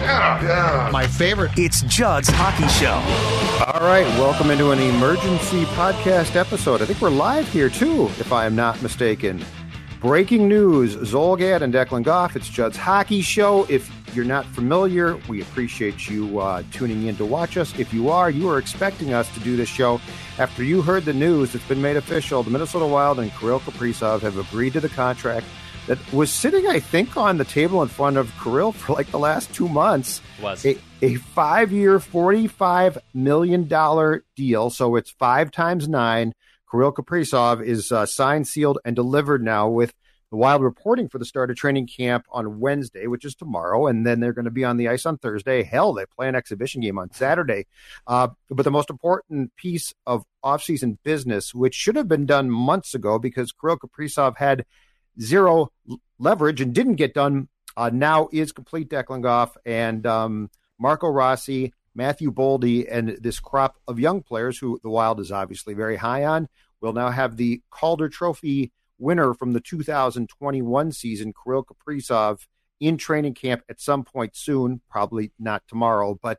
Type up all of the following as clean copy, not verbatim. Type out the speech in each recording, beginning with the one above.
My favorite. It's Judd's Hockey Show. All right, welcome into an emergency podcast episode. I think we're live here, too, if I am not mistaken. Breaking news, Zulgad and Declan Goff. It's Judd's Hockey Show. If you're not familiar, we appreciate you tuning in to watch us. If you are expecting us to do this show after you heard the news. It's been made official. The Minnesota Wild and Kirill Kaprizov have agreed to the contract that was sitting, I think, on the table in front of Kirill for like the last 2 months. Was a 5-year, $45 million deal. So it's 5 times 9. Kirill Kaprizov is signed, sealed, and delivered now, with the Wild reporting for the start of training camp on Wednesday, which is tomorrow, and then they're going to be on the ice on Thursday. Hell, they play an exhibition game on Saturday. But the most important piece of offseason business, which should have been done months ago because Kirill Kaprizov had zero leverage and didn't get done, now is complete. Declan Goff and Marco Rossi, Matthew Boldy, and this crop of young players who the Wild is obviously very high on will now have the Calder Trophy winner from the 2021 season, Kirill Kaprizov, in training camp at some point soon, probably not tomorrow. But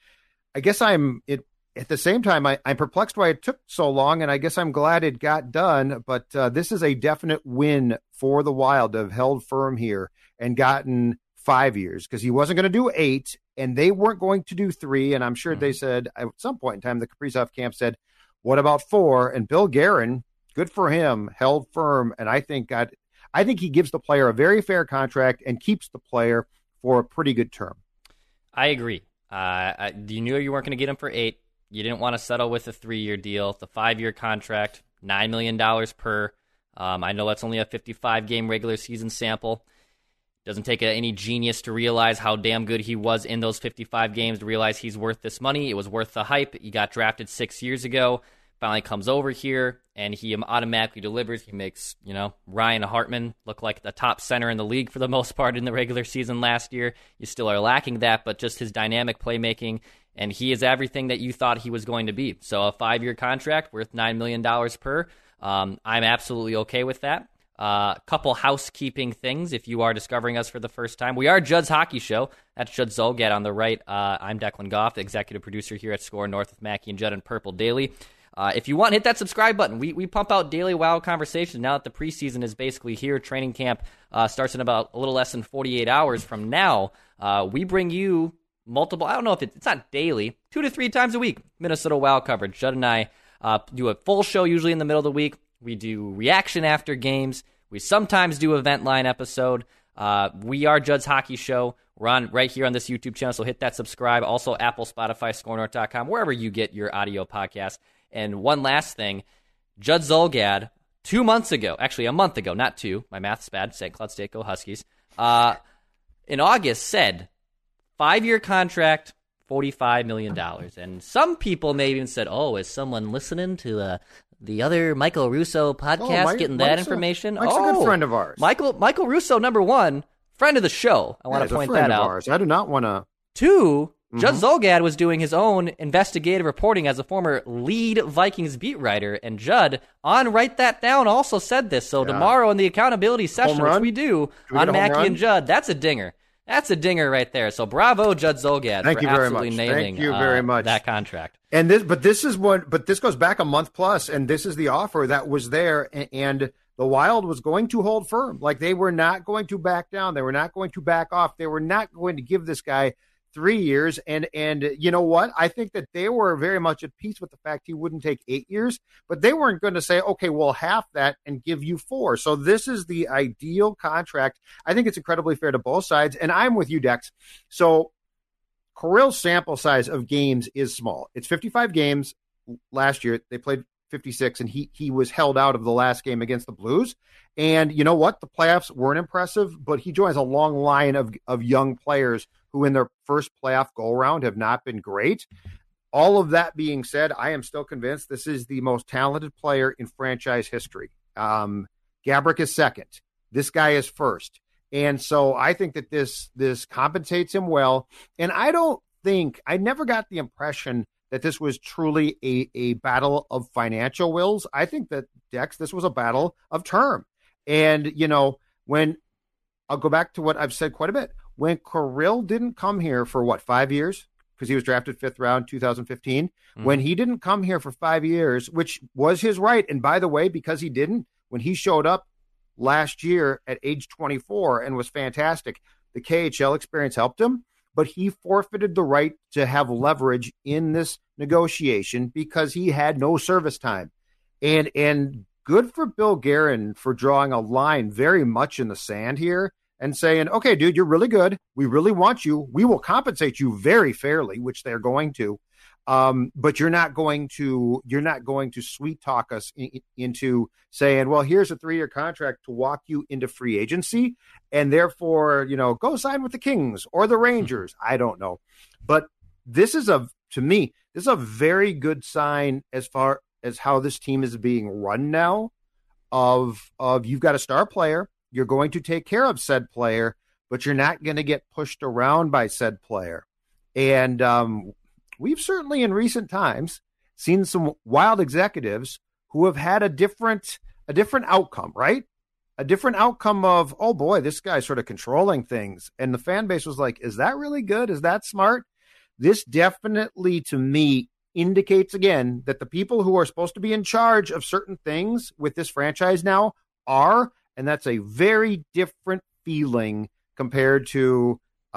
I guess at the same time, I'm perplexed why it took so long, and I guess I'm glad it got done. But this is a definite win for the Wild to have held firm here and gotten 5 years, because he wasn't going to do 8, and they weren't going to do 3. And I'm sure they said at some point in time, the Kaprizov camp said, what about 4? And Bill Guerin, good for him, held firm, and I think he gives the player a very fair contract and keeps the player for a pretty good term. I agree. You knew you weren't going to get him for 8. You didn't want to settle with a 3-year deal. The 5-year contract, $9 million per. I know that's only a 55-game regular season sample. Doesn't take any genius to realize how damn good he was in those 55 games to realize he's worth this money. It was worth the hype. He got drafted 6 years ago, finally comes over here, and he automatically delivers. He makes, Ryan Hartman look like the top center in the league for the most part in the regular season last year. You still are lacking that, but just his dynamic playmaking, and he is everything that you thought he was going to be. So a 5-year contract worth $9 million per. I'm absolutely okay with that. Couple housekeeping things if you are discovering us for the first time. We are Judd's Hockey Show. That's Judd Zulgad on the right. I'm Declan Goff, executive producer here at Score North with Mackie and Judd and Purple Daily. If you want, hit that subscribe button. We pump out daily Wild conversations now that the preseason is basically here. Training camp starts in about a little less than 48 hours from now. We bring you multiple, I don't know if it's not daily, 2 to 3 times a week, Minnesota Wild coverage. Judd and I do a full show usually in the middle of the week. We do reaction after games. We sometimes do event line episode. We are Judd's Hockey Show. We're on right here on this YouTube channel, so hit that subscribe. Also, Apple, Spotify, ScoreNorth.com, wherever you get your audio podcast. And one last thing, Judd Zulgad, 2 months ago, actually a month ago, not 2, my math's bad, St. Cloud State Go Huskies, in August said, 5-year contract, $45 million. And some people may even said, is someone listening to the other Michael Russo podcast getting that information? Mike's a good friend of ours. Michael Russo, number 1, friend of the show. I want to point that out. Ours. I do not want to. 2, Judd Zulgad was doing his own investigative reporting as a former lead Vikings beat writer, and Judd, on Write That Down, also said this. So tomorrow in the accountability session, which we do on Mackie and Judd, that's a dinger. That's a dinger right there. So bravo, Judd Zulgad, for absolutely nailing that contract. And this goes back a month plus, and this is the offer that was there, and the Wild was going to hold firm. Like, they were not going to back down. They were not going to back off. They were not going to give this guy 3 years. And you know what? I think that they were very much at peace with the fact he wouldn't take 8 years, but they weren't going to say, okay, we'll half that and give you 4. So this is the ideal contract. I think it's incredibly fair to both sides. And I'm with you, Dex. So Kirill's sample size of games is small. It's 55 games. Last year they played 56, and he was held out of the last game against the Blues. And you know what? The playoffs weren't impressive, but he joins a long line of young players who in their first playoff go-around have not been great. All of that being said, I am still convinced this is the most talented player in franchise history. Gaborik is second. This guy is first. And so I think that this compensates him well. And I never got the impression that this was truly a battle of financial wills. I think that, Dex, this was a battle of term. And, when I'll go back to what I've said quite a bit, when Kirill didn't come here for 5 years? Because he was drafted 5th round, 2015. Mm-hmm. When he didn't come here for 5 years, which was his right. And by the way, because he didn't, when he showed up last year at age 24 and was fantastic, the KHL experience helped him, but he forfeited the right to have leverage in this negotiation because he had no service time. And good for Bill Guerin for drawing a line very much in the sand here and saying, okay, dude, you're really good. We really want you. We will compensate you very fairly, which they're going to. But you're not going to sweet talk us into saying, well, here's a 3-year contract to walk you into free agency. And therefore, go sign with the Kings or the Rangers. I don't know. But this is to me, this is a very good sign as far as how this team is being run now of you've got a star player. You're going to take care of said player, but you're not going to get pushed around by said player. And we've certainly in recent times seen some wild executives who have had a different outcome, right? A different outcome of, oh boy, this guy's sort of controlling things. And the fan base was like, is that really good? Is that smart? This definitely, to me, indicates again that the people who are supposed to be in charge of certain things with this franchise now are. And that's a very different feeling compared to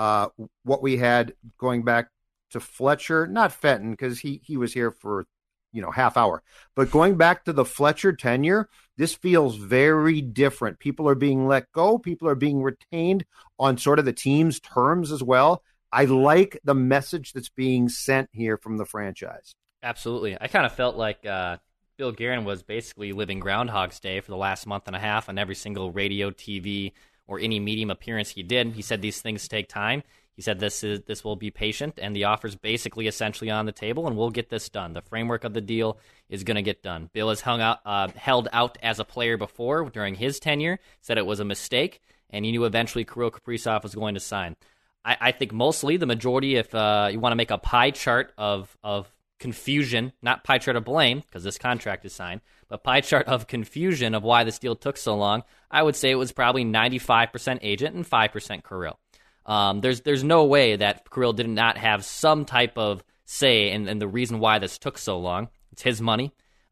what we had going back to Fletcher, not Fenton, because he was here for half hour. But going back to the Fletcher tenure, this feels very different. People are being let go. People are being retained on sort of the team's terms as well. I like the message that's being sent here from the franchise. Absolutely. I kind of felt like Bill Guerin was basically living Groundhog's Day for the last month and a half on every single radio, TV, or any medium appearance he did. He said these things take time. He said this will be patient, and the offer's basically essentially on the table, and we'll get this done. The framework of the deal is going to get done. Bill has held out as a player before during his tenure, said it was a mistake, and he knew eventually Kirill Kaprizov was going to sign. I think mostly the majority, if you want to make a pie chart of confusion, not pie chart of blame, because this contract is signed, but pie chart of confusion of why this deal took so long, I would say it was probably 95% agent and 5% Kirill. There's no way that Kirill did not have some type of say in the reason why this took so long. It's his money.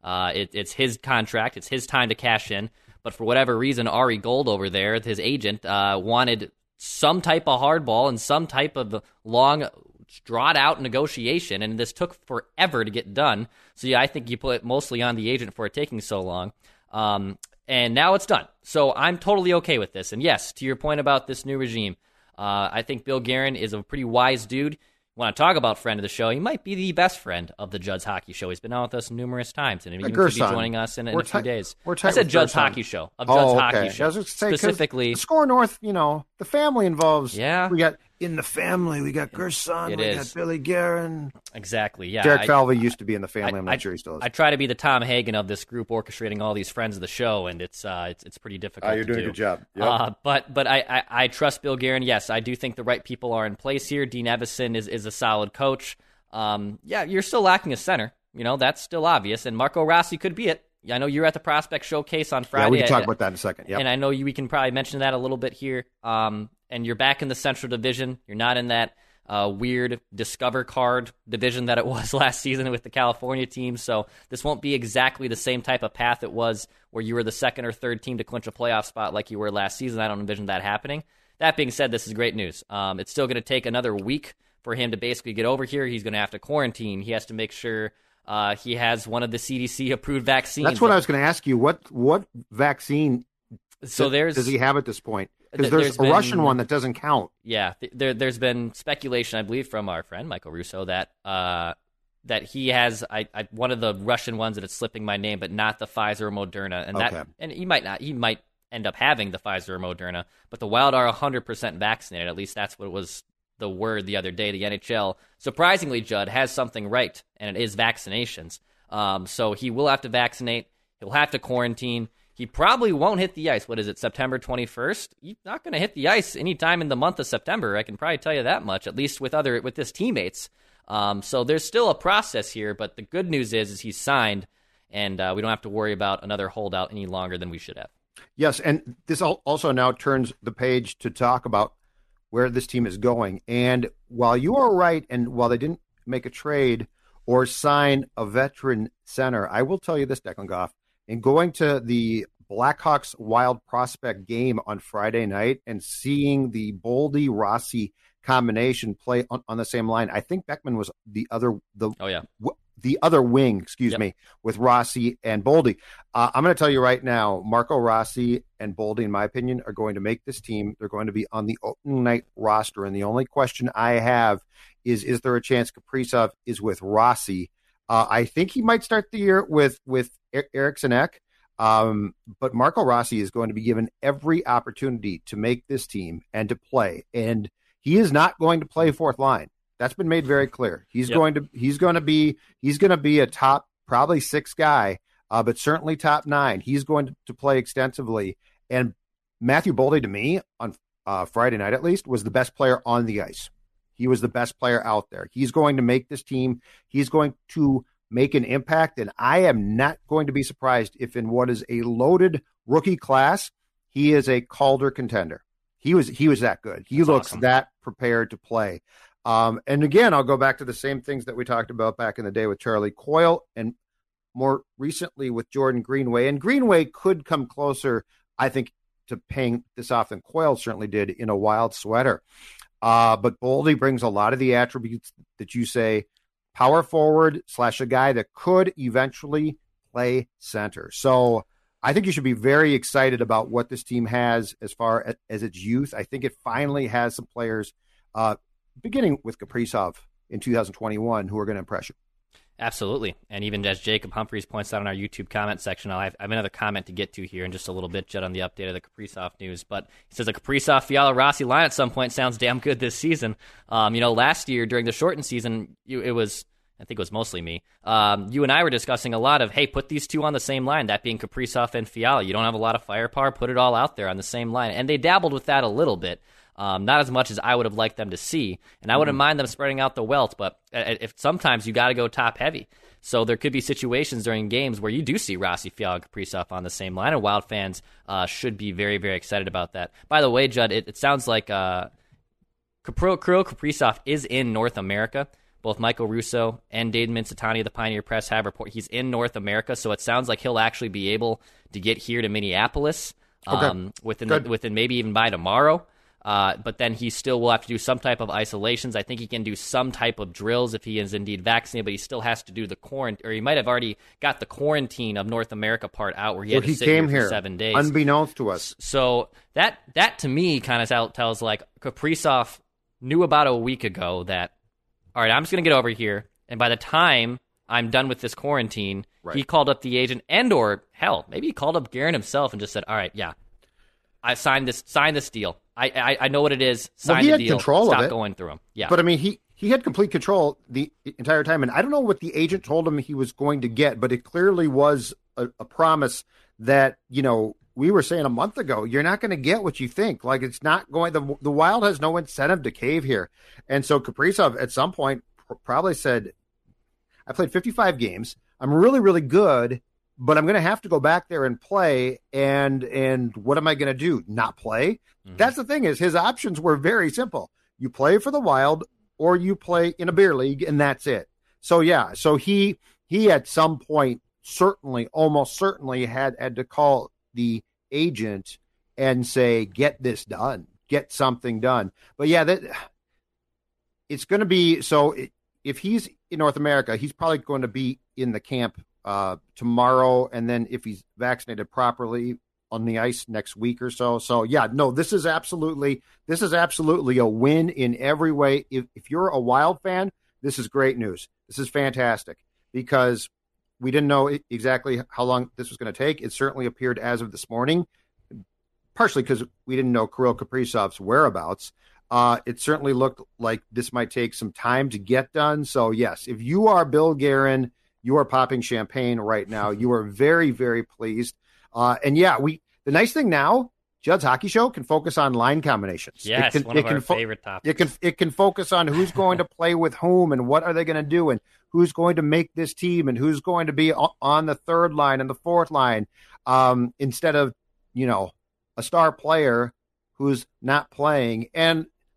It's his contract. It's his time to cash in. But for whatever reason, Ari Gold over there, his agent, wanted some type of hardball and some type of long, drawn-out negotiation, and this took forever to get done. So, yeah, I think you put it mostly on the agent for it taking so long. And now it's done. So I'm totally okay with this. And, yes, to your point about this new regime, I think Bill Guerin is a pretty wise dude. Want to talk about friend of the show? He might be the best friend of the Judd's Hockey Show. He's been on with us numerous times, and he could be joining us in a few days. I said Judd's Hockey Show. Of Judd's Hockey Show. I was just saying, specifically, Score North, the family involves. Yeah. We got in the family, we got Gerson, got Billy Guerin. Exactly, yeah. Derek Falvey used to be in the family. I'm not sure he still is. I try to be the Tom Hagen of this group orchestrating all these friends of the show, and it's pretty difficult You're doing to do. A good job. Yep. But I trust Bill Guerin. Yes, I do think the right people are in place here. Dean Evison is a solid coach. You're still lacking a center. That's still obvious, and Marco Rossi could be it. I know you're at the Prospect Showcase on Friday. Yeah, we can talk about that in a second. Yep. And I know we can probably mention that a little bit here. And you're back in the Central Division. You're not in that weird Discover card division that it was last season with the California team. So this won't be exactly the same type of path it was where you were the second or third team to clinch a playoff spot like you were last season. I don't envision that happening. That being said, this is great news. It's still going to take another week for him to basically get over here. He's going to have to quarantine. He has to make sure he has one of the CDC-approved vaccines. That's what I was going to ask you. What vaccine does he have at this point? Because there's a Russian one that doesn't count. Yeah, there's been speculation, I believe, from our friend Michael Russo that he has one of the Russian ones that it's slipping my name, but not the Pfizer or Moderna, and he might end up having the Pfizer or Moderna, but the Wild are 100% vaccinated. At least that's what was the word the other day. The NHL, surprisingly, Judd, has something right, and it is vaccinations. So he will have to vaccinate. He'll have to quarantine. He probably won't hit the ice. What is it, September 21st? He's not going to hit the ice anytime in the month of September. I can probably tell you that much, at least with his teammates. So there's still a process here, but the good news is he's signed, and we don't have to worry about another holdout any longer than we should have. Yes, and this also now turns the page to talk about where this team is going. And while you are right, and while they didn't make a trade or sign a veteran center, I will tell you this, Declan Goff, in going to the Blackhawks Wild prospect game on Friday night and seeing the Boldy Rossi combination play on the same line, I think Beckman was the other wing, me, with Rossi and Boldy. I'm going to tell you right now, Marco Rossi and Boldy, in my opinion, are going to make this team. They're going to be on the opening night roster. And the only question I have is there a chance Kaprizov is with Rossi? I think he might start the year with Eriksson Ek. But Marco Rossi is going to be given every opportunity to make this team and to play. And he is not going to play fourth line. That's been made very clear. He's going to be a top probably 6 guy, but certainly top 9. He's going to play extensively. And Matthew Boldy, to me, on Friday night at least, was the best player on the ice. He was the best player out there. He's going to make this team. He's going to make an impact, and I am not going to be surprised if in what is a loaded rookie class, he is a Calder contender. He was that good. He looks awesome. That prepared to play. And again, I'll go back to the same things that we talked about back in the day with Charlie Coyle and more recently with Jordan Greenway. And Greenway could come closer, I think, to paying this off than Coyle certainly did in a Wild sweater. But Boldy brings a lot of the attributes that you say, power forward / a guy that could eventually play center. So I think you should be very excited about what this team has as far as its youth. I think it finally has some players, beginning with Kaprizov in 2021, who are going to impress you. Absolutely. And even as Jacob Humphreys points out in our YouTube comment section, I have another comment to get to here in just a little bit, Judd, on the update of the Kaprizov news. But he says a Kaprizov, Fiala, Rossi line at some point sounds damn good this season. Last year during the shortened season, I think it was mostly me. You and I were discussing a lot of, hey, put these two on the same line, that being Kaprizov and Fiala. You don't have a lot of firepower, put it all out there on the same line. And they dabbled with that a little bit. Not as much as I would have liked them to see. And I wouldn't mind them spreading out the wealth, but if sometimes you got to go top heavy. So there could be situations during games where you do see Rossi, Fiala, Kaprizov on the same line, and Wild fans should be very, very excited about that. By the way, Judd, it sounds like Kirill Kaprizov is in North America. Both Michael Russo and Dayton Minsitani of the Pioneer Press have reported he's in North America, so it sounds like he'll actually be able to get here to Minneapolis within maybe even by tomorrow. But then he still will have to do some type of isolations. I think he can do some type of drills if he is indeed vaccinated, but he still has to do the quarantine, or he might have already got the quarantine of North America part out where he had to sit here for 7 days. Unbeknownst to us. So that to me kind of tells like Kaprizov knew about a week ago that, all right, I'm just going to get over here, and by the time I'm done with this quarantine, he called up the agent or hell, maybe he called up Guerin himself and just said, all right, yeah, I signed this deal. I know what it is. Sign the deal. Stop going through him. Yeah. But I mean, he had complete control the entire time, and I don't know what the agent told him he was going to get, but it clearly was a promise that, we were saying a month ago, you're not going to get what you think. Like, it's not going. The Wild has no incentive to cave here, and so Kaprizov at some point probably said, "I played 55 games. I'm really, really good." But I'm going to have to go back there and play, and what am I going to do? Not play? Mm-hmm. That's the thing is his options were very simple. You play for the Wild or you play in a beer league, and that's it. So, yeah, he at some point almost certainly had to call the agent and say, get this done, get something done. But, yeah, it's going to be – so if he's in North America, he's probably going to be in the camp tomorrow, and then if he's vaccinated properly on the ice next week or so. So yeah, no, this is absolutely a win in every way. If you're a Wild fan, this is great news. This is fantastic because we didn't know exactly how long this was going to take. It certainly appeared as of this morning, partially because we didn't know Kirill Kaprizov's whereabouts. It certainly looked like this might take some time to get done. So yes, if you are Bill Guerin, you are popping champagne right now. You are very, very pleased. And yeah, the nice thing now, Judd's Hockey Show can focus on line combinations. Yes, one of our favorite topics. It can focus on who's going to play with whom and what are they going to do and who's going to make this team and who's going to be on the third line and the fourth line, instead of, a star player who's not playing. And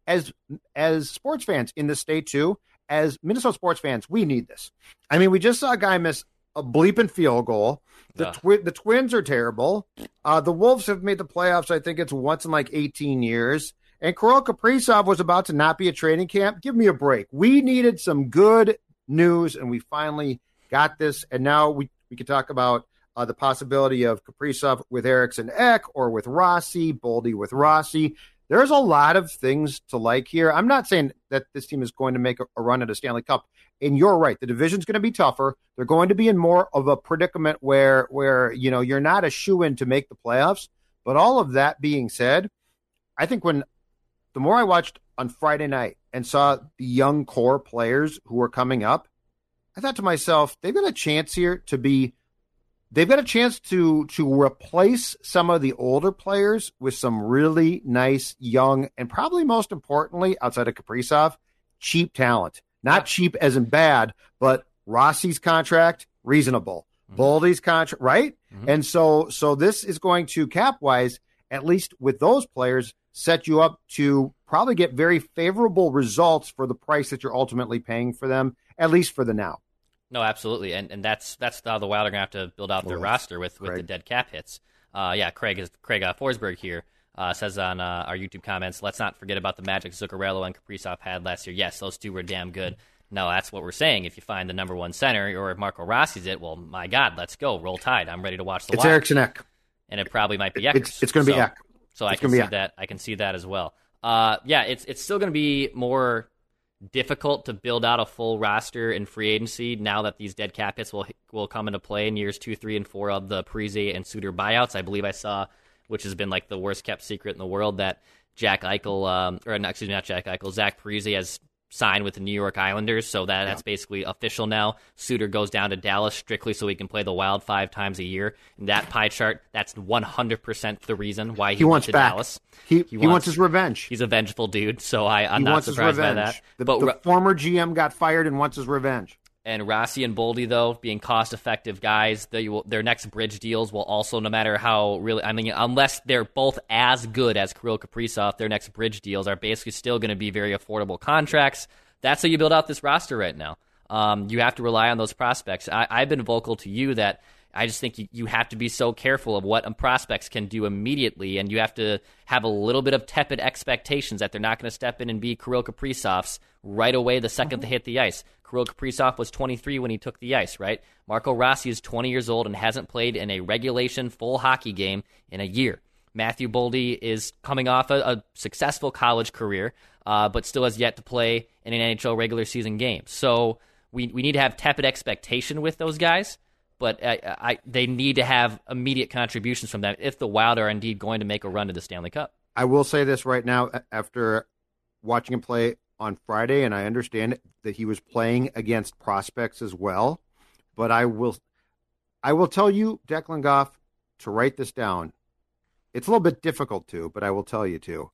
as sports fans in the state too, as Minnesota sports fans, we need this. I mean, we just saw a guy miss a bleeping field goal. The Twins are terrible. The Wolves have made the playoffs, I think it's once in like 18 years. And Kirill Kaprizov was about to not be at training camp. Give me a break. We needed some good news, and we finally got this. And now we can talk about the possibility of Kaprizov with Eriksson Ek or with Rossi, Boldy with Rossi. There's a lot of things to like here. I'm not saying that this team is going to make a run at a Stanley Cup. And you're right. The division's going to be tougher. They're going to be in more of a predicament where you're not a shoo-in to make the playoffs. But all of that being said, I think the more I watched on Friday night and saw the young core players who were coming up, I thought to myself, they've got a chance here they've got a chance to replace some of the older players with some really nice, young, and probably most importantly, outside of Kaprizov, cheap talent. Not cheap as in bad, but Rossi's contract, reasonable. Boldy's contract, right? Mm-hmm. And so this is going to, cap-wise, at least with those players, set you up to probably get very favorable results for the price that you're ultimately paying for them, at least for the now. No, absolutely, and that's how the Wild are going to have to build out their roster with the dead cap hits. Craig Forsberg here says on our YouTube comments, let's not forget about the magic Zuccarello and Kaprizov had last year. Yes, those two were damn good. No, that's what we're saying. If you find the number one center, or if Marco Rossi's it, well, my God, let's go. Roll Tide. I'm ready to watch the Wild. It's Eriksson Ek. And it probably might be Ekers. It's going to be Ek. So I can see that. I can see that as well. It's still going to be more difficult to build out a full roster in free agency now that these dead cap hits will come into play in years 2, 3, and 4 of the Parise and Suter buyouts. I believe I saw, which has been like the worst kept secret in the world, that Zach Parise has signed with the New York Islanders, so that's basically official now. Suter goes down to Dallas strictly so he can play the Wild 5 times a year. In that pie chart, that's 100% the reason why he wants to back. Dallas. He wants his revenge. He's a vengeful dude, so I'm not surprised by that. The former GM got fired and wants his revenge. And Rossi and Boldy, though, being cost-effective guys, their next bridge deals will also, no matter how really, unless they're both as good as Kirill Kaprizov, their next bridge deals are basically still going to be very affordable contracts. That's how you build out this roster right now. You have to rely on those prospects. I've been vocal to you that I just think you have to be so careful of what prospects can do immediately, and you have to have a little bit of tepid expectations that they're not going to step in and be Kirill Kaprizovs right away the second they hit the ice. Kirill Kaprizov was 23 when he took the ice, right? Marco Rossi is 20 years old and hasn't played in a regulation full hockey game in a year. Matthew Boldy is coming off a successful college career, but still has yet to play in an NHL regular season game. So we need to have tepid expectation with those guys, but they need to have immediate contributions from them if the Wild are indeed going to make a run to the Stanley Cup. I will say this right now, after watching him play on Friday, and I understand that he was playing against prospects as well, but I will tell you, Declan Goff, to write this down. It's a little bit difficult to, but I will tell you to.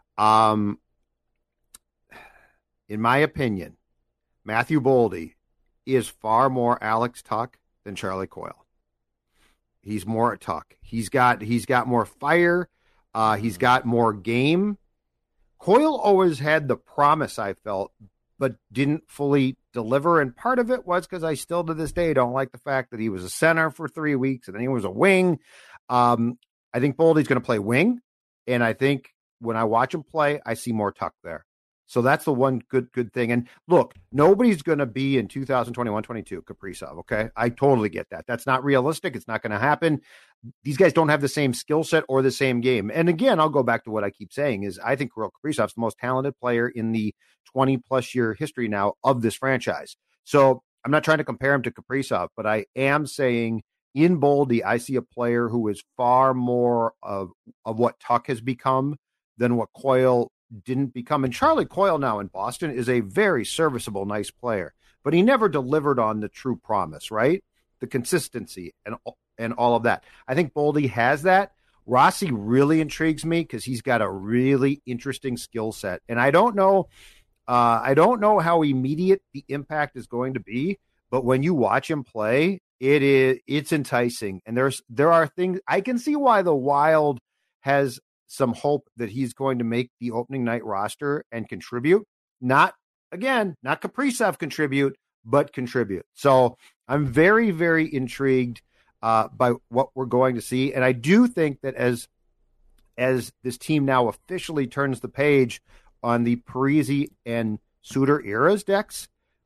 In my opinion, Matthew Boldy is far more Alex Tuch than Charlie Coyle. He's more Tuch. He's got more fire. He's got more game. Coyle always had the promise, I felt, but didn't fully deliver. And part of it was because I still to this day don't like the fact that he was a center for 3 weeks and then he was a wing. I think Boldy's going to play wing. And I think when I watch him play, I see more Tuch there. So that's the one good thing. And look, nobody's going to be in 2021-22 Kaprizov, okay? I totally get that. That's not realistic. It's not going to happen. These guys don't have the same skill set or the same game. And again, I'll go back to what I keep saying is I think Kirill Kaprizov's the most talented player in the 20-plus year history now of this franchise. So I'm not trying to compare him to Kaprizov, but I am saying in Boldy, I see a player who is far more of what Tuch has become than what Coyle didn't become. And Charlie Coyle now in Boston is a very serviceable, nice player, but he never delivered on the true promise, right? The consistency and all of that. I think Boldy has that. Rossi really intrigues me because he's got a really interesting skill set. And I don't know how immediate the impact is going to be, but when you watch him play, it's enticing. And there are things I can see why the Wild has some hope that he's going to make the opening night roster and contribute. Not Kaprizov contribute, but contribute. So I'm very, very intrigued by what we're going to see. And I do think that as this team now officially turns the page on the Parise and Suter eras, Dex,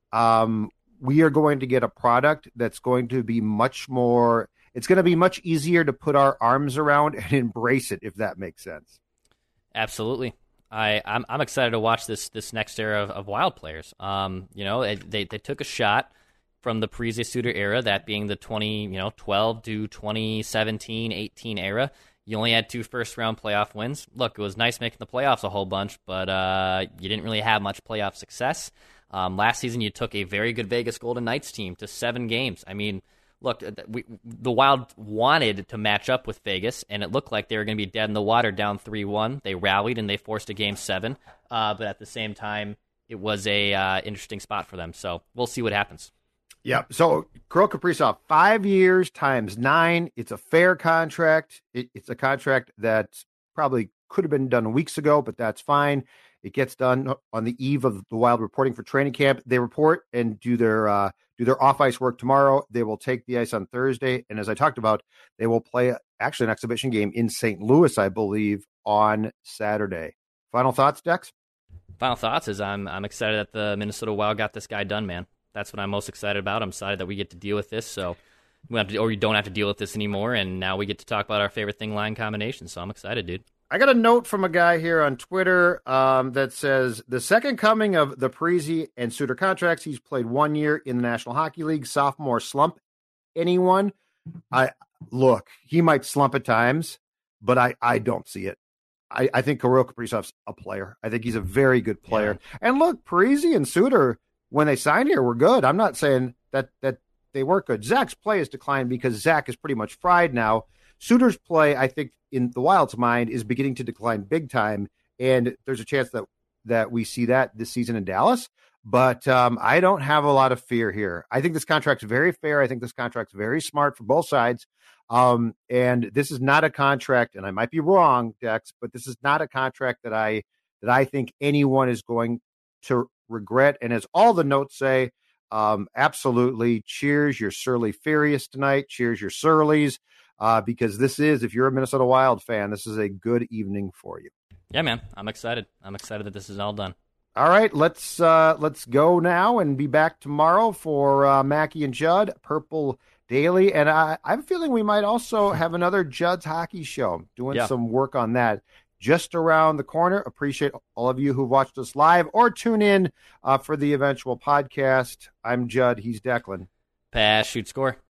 we are going to get a product that's going to be it's going to be much easier to put our arms around and embrace it, if that makes sense. Absolutely. I'm excited to watch this next era of Wild players. They took a shot from the Parise Suter era, that being the 2012 to 2017, 18 era. You only had 2 first-round playoff wins. Look, it was nice making the playoffs a whole bunch, but you didn't really have much playoff success. Last season, you took a very good Vegas Golden Knights team to 7 games. I mean, look, the Wild wanted to match up with Vegas, and it looked like they were going to be dead in the water down 3-1. They rallied, and they forced a Game 7. But at the same time, it was a interesting spot for them. So we'll see what happens. Yeah. So Kirill Kaprizov, 5 years times 9. It's a fair contract. It's a contract that probably could have been done weeks ago, but that's fine. It gets done on the eve of the Wild reporting for training camp. They report and do their off-ice work tomorrow. They will take the ice on Thursday. And as I talked about, they will play actually an exhibition game in St. Louis, I believe, on Saturday. Final thoughts, Dex? Final thoughts is I'm excited that the Minnesota Wild got this guy done, man. That's what I'm most excited about. I'm excited that we get to deal with this. So we don't have to deal with this anymore. And now we get to talk about our favorite thing, line combination. So I'm excited, dude. I got a note from a guy here on Twitter that says, the second coming of the Parise and Suter contracts. He's played 1 year in the National Hockey League. Sophomore slump. Anyone? Look, he might slump at times, but I don't see it. I think Kirill Kaprizov's a player. I think he's a very good player. Yeah. And look, Parise and Suter, when they signed here, were good. I'm not saying that they weren't good. Zach's play has declined because Zach is pretty much fried now. Suter's play, I think, in the Wild's mind, is beginning to decline big time, and there's a chance that we see that this season in Dallas. But I don't have a lot of fear here. I think this contract's very fair. I think this contract's very smart for both sides. And this is not a contract, and I might be wrong, Dex, but this is not a contract that I think anyone is going to regret. And as all the notes say, absolutely, cheers your Surly Furious tonight. Cheers your Surlies. Because this is, if you're a Minnesota Wild fan, this is a good evening for you. Yeah, man, I'm excited. I'm excited that this is all done. All right, let's go now and be back tomorrow for Mackie and Judd, Purple Daily. And I have a feeling we might also have another Judd's Hockey Show, doing some work on that just around the corner. Appreciate all of you who've watched us live or tune in for the eventual podcast. I'm Judd. He's Declan. Pass, shoot, score.